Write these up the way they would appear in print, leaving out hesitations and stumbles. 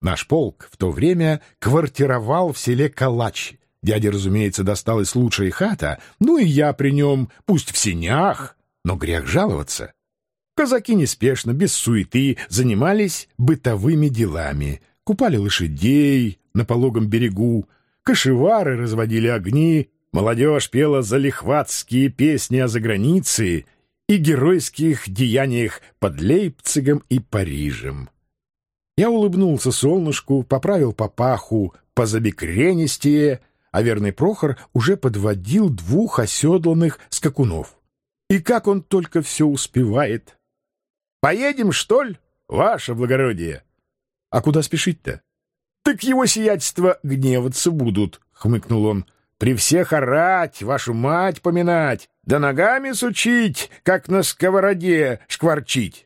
Наш полк в то время квартировал в селе Калач. Дяде, разумеется, досталась лучшая хата, ну и я при нем, пусть в сенях, но грех жаловаться. Казаки неспешно, без суеты, занимались бытовыми делами. Купали лошадей на пологом берегу, кошевары разводили огни, молодежь пела залихватские песни о загранице и геройских деяниях под Лейпцигом и Парижем. Я улыбнулся солнышку, поправил папаху позабекренистее, а верный Прохор уже подводил 2 оседланных скакунов. И как он только все успевает! «Поедем, что ли, ваше благородие?» «А куда спешить-то?» «Так его сиятельство гневаться будут», — хмыкнул он. «При всех орать, вашу мать поминать, да ногами сучить, как на сковороде шкварчить».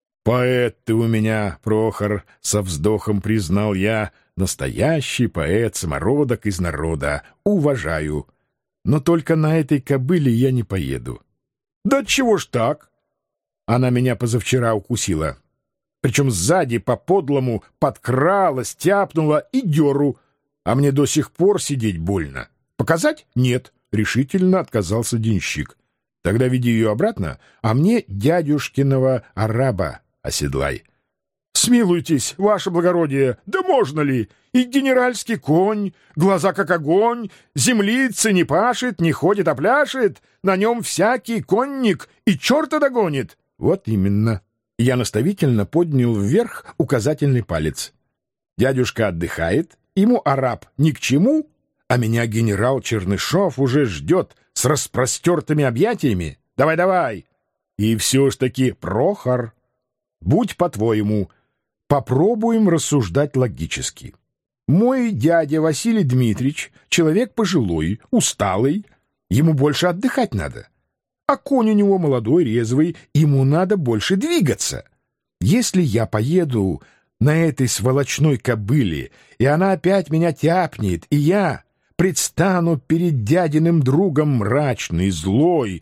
«Поэт ты у меня, Прохор», — со вздохом признал я, — «настоящий поэт-самородок из народа, уважаю. Но только на этой кобыле я не поеду». «Да чего ж так?» Она меня позавчера укусила. Причем сзади по-подлому подкралась, тяпнула и дёру, а мне до сих пор сидеть больно. Показать? Нет, решительно отказался денщик. Тогда веди ее обратно, а мне дядюшкиного араба оседлай. Смилуйтесь, ваше благородие, да можно ли? И генеральский конь, глаза как огонь, землицы не пашет, не ходит, а пляшет, на нем всякий конник и черта догонит. Вот именно. Я наставительно поднял вверх указательный палец. Дядюшка отдыхает, ему араб ни к чему, а меня генерал Чернышов уже ждет с распростертыми объятиями. Давай-давай. И все ж таки, Прохор, будь по-твоему, попробуем рассуждать логически. Мой дядя Василий Дмитриевич человек пожилой, усталый, ему больше отдыхать надо. А конь у него молодой, резвый, ему надо больше двигаться. Если я поеду на этой сволочной кобыле, и она опять меня тяпнет, и я предстану перед дядиным другом мрачный, злой,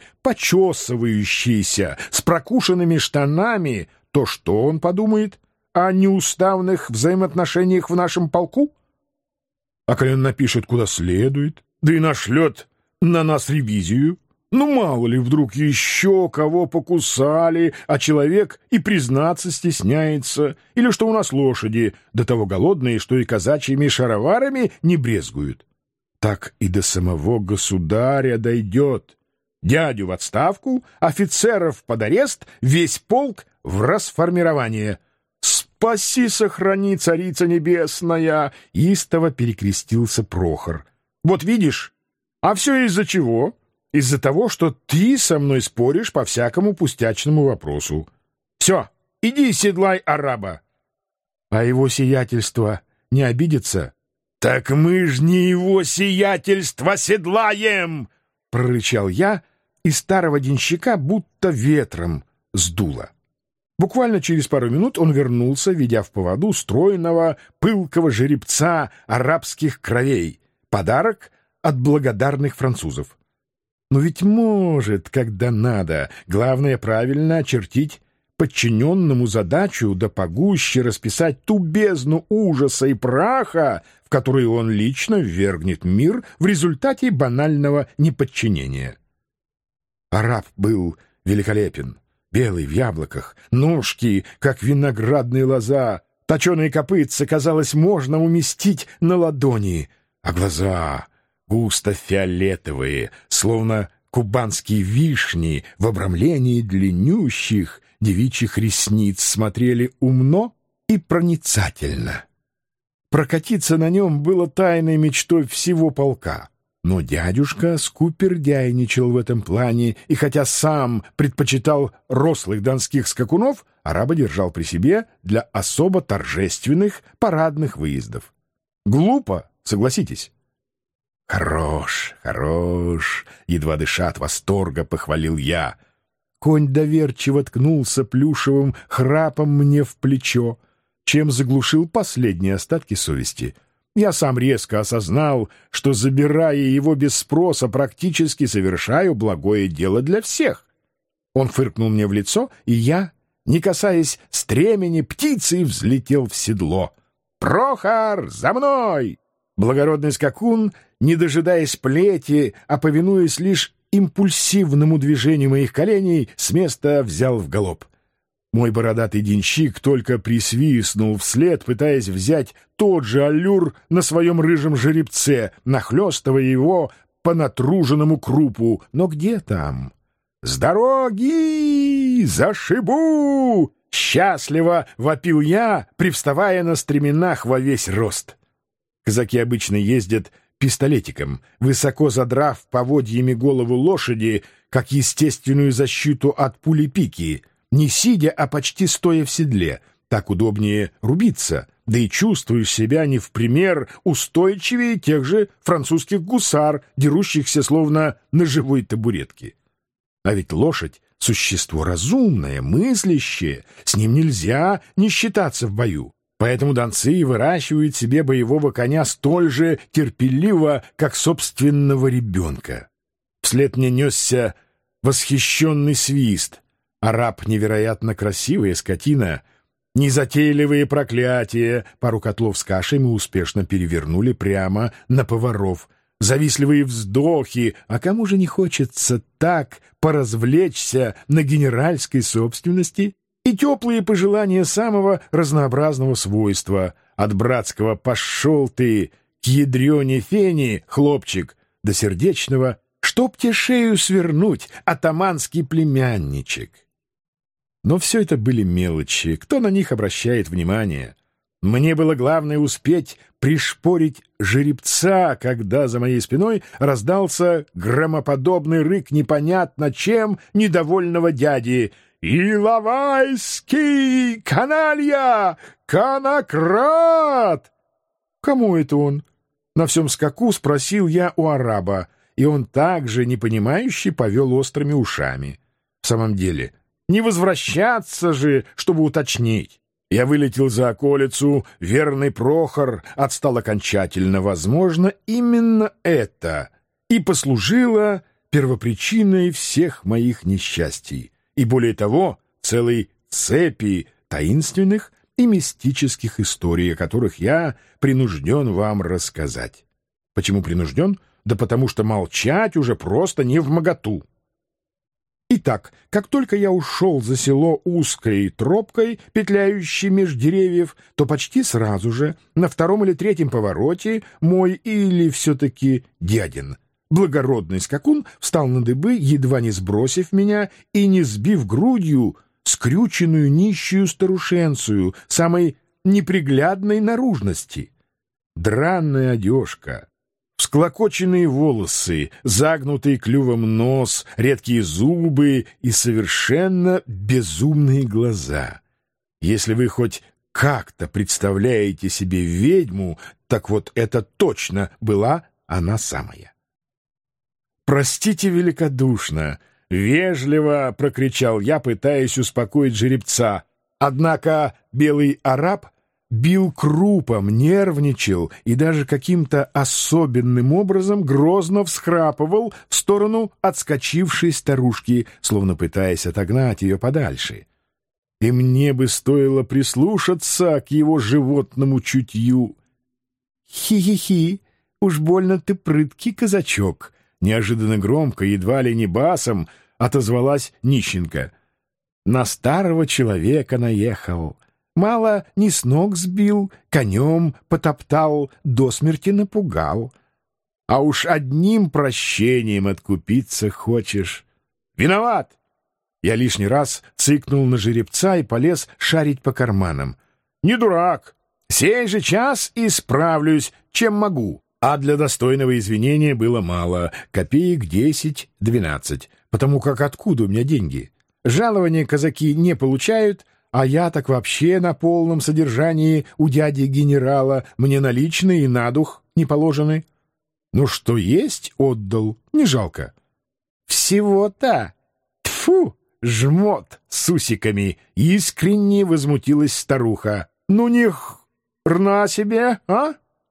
почесывающийся, с прокушенными штанами, то что он подумает о неуставных взаимоотношениях в нашем полку? А коли он напишет куда следует, да и нашлет на нас ревизию, ну, мало ли, вдруг еще кого покусали, а человек и признаться стесняется, или что у нас лошади до того голодные, что и казачьими шароварами не брезгуют. Так и до самого государя дойдет. Дядю в отставку, офицеров под арест, весь полк в расформирование. «Спаси, сохрани, царица небесная!» — истово перекрестился Прохор. «Вот видишь, а все из-за чего?» Из-за того, что ты со мной споришь по всякому пустячному вопросу. Все, иди седлай араба. А его сиятельство не обидится? Так мы ж не его сиятельство седлаем! Прорычал я, и старого денщика будто ветром сдуло. Буквально через пару минут он вернулся, ведя в поводу стройного, пылкого жеребца арабских кровей. Подарок от благодарных французов. Но ведь может, когда надо, главное правильно очертить подчиненному задачу, да погуще расписать ту бездну ужаса и праха, в которую он лично ввергнет мир в результате банального неподчинения. Араб был великолепен, белый в яблоках, ножки, как виноградные лоза, точеные копытца, казалось, можно уместить на ладони, а глаза густо-фиолетовые, словно кубанские вишни в обрамлении длиннющих девичьих ресниц, смотрели умно и проницательно. Прокатиться на нем было тайной мечтой всего полка. Но дядюшка скупердяйничал в этом плане, и хотя сам предпочитал рослых донских скакунов, араба держал при себе для особо торжественных парадных выездов. Глупо, согласитесь. «Хорош, хорош!» — едва дыша от восторга похвалил я. Конь доверчиво ткнулся плюшевым храпом мне в плечо, чем заглушил последние остатки совести. Я сам резко осознал, что, забирая его без спроса, практически совершаю благое дело для всех. Он фыркнул мне в лицо, и я, не касаясь стремени, птицей взлетел в седло. Прохор, за мной!» Благородный скакун, не дожидаясь плети, а повинуясь лишь импульсивному движению моих коленей, с места взял в галоп. Мой бородатый денщик только присвистнул вслед, пытаясь взять тот же аллюр на своем рыжем жеребце, нахлёстывая его по натруженному крупу. Но где там? «С дороги! Зашибу!» Счастливо вопил я, привставая на стременах во весь рост. Казаки обычно ездят пистолетиком, высоко задрав поводьями голову лошади, как естественную защиту от пули-пики, не сидя, а почти стоя в седле. Так удобнее рубиться, да и чувствуешь себя не в пример устойчивее тех же французских гусар, дерущихся словно на живой табуретке. А ведь лошадь — существо разумное, мыслящее, с ним нельзя не считаться в бою. Поэтому донцы выращивают себе боевого коня столь же терпеливо, как собственного ребенка. Вслед мне несся восхищенный свист. Араб — невероятно красивая скотина. Незатейливые проклятия. Пару котлов с кашей мы успешно перевернули прямо на поваров. Завистливые вздохи. А кому же не хочется так поразвлечься на генеральской собственности? И теплые пожелания самого разнообразного свойства. От братского «пошел ты к ядрене фени, хлопчик», до сердечного «чтоб те шею свернуть, атаманский племянничек». Но все это были мелочи. Кто на них обращает внимание? Мне было главное успеть пришпорить жеребца, когда за моей спиной раздался громоподобный рык непонятно чем недовольного дяди. «Иловайский! Каналья! Конократ!» «Кому это он?» На всем скаку спросил я у араба, и он также, непонимающе, повел острыми ушами. В самом деле, не возвращаться же, чтобы уточнить. Я вылетел за околицу, верный Прохор отстал окончательно. Возможно, именно это и послужило первопричиной всех моих несчастий. И более того, целой цепи таинственных и мистических историй, о которых я принужден вам рассказать. Почему принужден? Да потому что молчать уже просто невмоготу. Итак, как только я ушел за село узкой тропкой, петляющей меж деревьев, то почти сразу же, на втором или третьем повороте, мой или все-таки дядин благородный скакун встал на дыбы, едва не сбросив меня и не сбив грудью скрюченную нищую старушенцию самой неприглядной наружности. Дранная одежка, всклокоченные волосы, загнутый клювом нос, редкие зубы и совершенно безумные глаза. Если вы хоть как-то представляете себе ведьму, так вот это точно была она самая. «Простите великодушно!» — вежливо прокричал я, пытаясь успокоить жеребца. Однако белый араб бил крупом, нервничал и даже каким-то особенным образом грозно всхрапывал в сторону отскочившей старушки, словно пытаясь отогнать ее подальше. И мне бы стоило прислушаться к его животному чутью. «Хи-хи-хи, уж больно ты прыткий казачок!» Неожиданно громко, едва ли не басом, отозвалась нищенка. «На старого человека наехал. Мало не с ног сбил, конем потоптал, до смерти напугал. А уж одним прощением откупиться хочешь. Виноват!» Я лишний раз цыкнул на жеребца и полез шарить по карманам. «Не дурак! Сей же час исправлюсь, чем могу». А для достойного извинения было мало, копеек 10-12, потому как откуда у меня деньги? Жалования казаки не получают, а я так вообще на полном содержании у дяди-генерала, мне наличные и на дух не положены. Ну что есть, отдал, не жалко. Всего-то? Тьфу, жмот с усиками, искренне возмутилась старуха. Ну не хрна себе, а?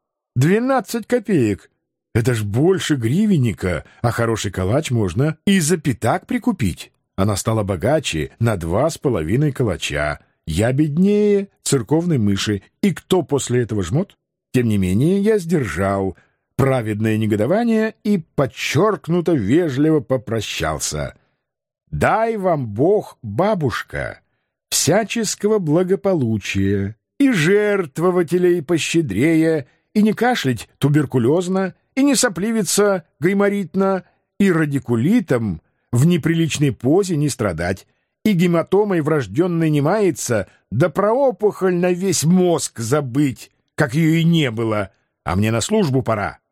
12 копеек. Это ж больше гривенника, а хороший калач можно и за пятак прикупить. Она стала богаче на 2,5 калача я беднее церковной мыши. И кто после этого жмот? Тем не менее, я сдержал праведное негодование и подчеркнуто вежливо попрощался. «Дай вам Бог, бабушка, всяческого благополучия, и жертвователей пощедрее, и не кашлять туберкулезно, и не сопливиться гайморитно, и радикулитом в неприличной позе не страдать, и гематомой врожденной не маяться, да про опухоль на весь мозг забыть, как ее и не было, а мне на службу пора».